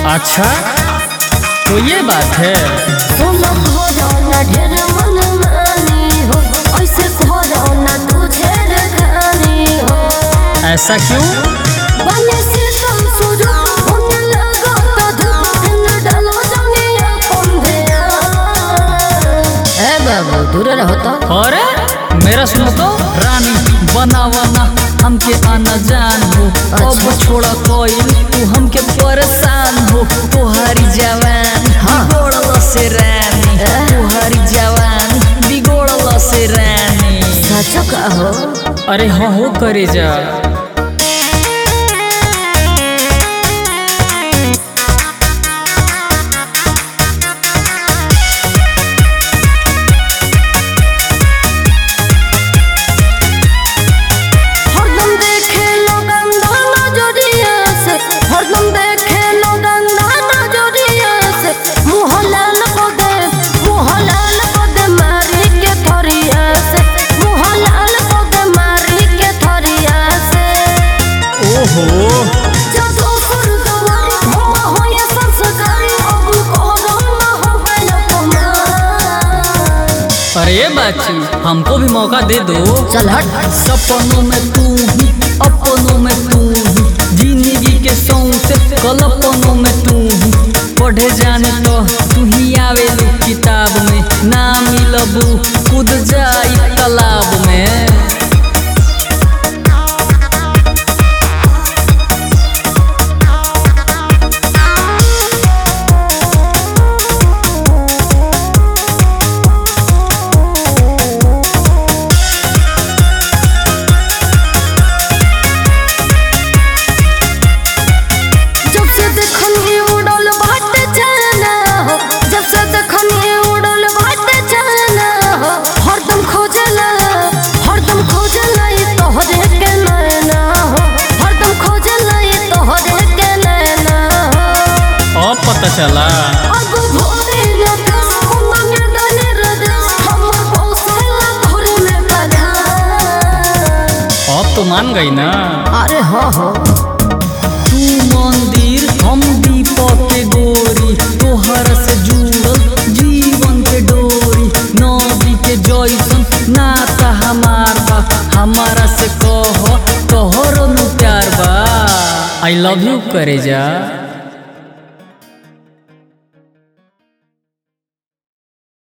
अच्छा तो ये बात है। ऐसा क्यों? दूर रहो तो। अरे मेरा सुनो तो, रानी बनावना हमके आना जान हो। अब छोड़ा कोई तू हमके परेशान हो। तुहारी जवान बिगोड़ल से रानी, तुहारी जवान बिगोड़ल से रानी। सचो का हो? अरे हाँ हो करे जा। अरे बाची हमको भी मौका दे दो। चल हट। सपनों में तू ही, अपनों में तू ही, जिंदगी के सौंसे कल्पनों में तू ही। पढ़े जाने तो तू ही आवेलू किताब में, ना मिलबू कूद जाई तालाब में। पता चला अब तो मान गई ना। अरे हाँ हो। तू मंदिर हम दीपक के गोरी, तोहर से जुड़ल जीवन के डोरी। नदी के जैसन नाता हमार बा, हमारा से कह तोहर नु प्यार बा। आई लव यू करे जा।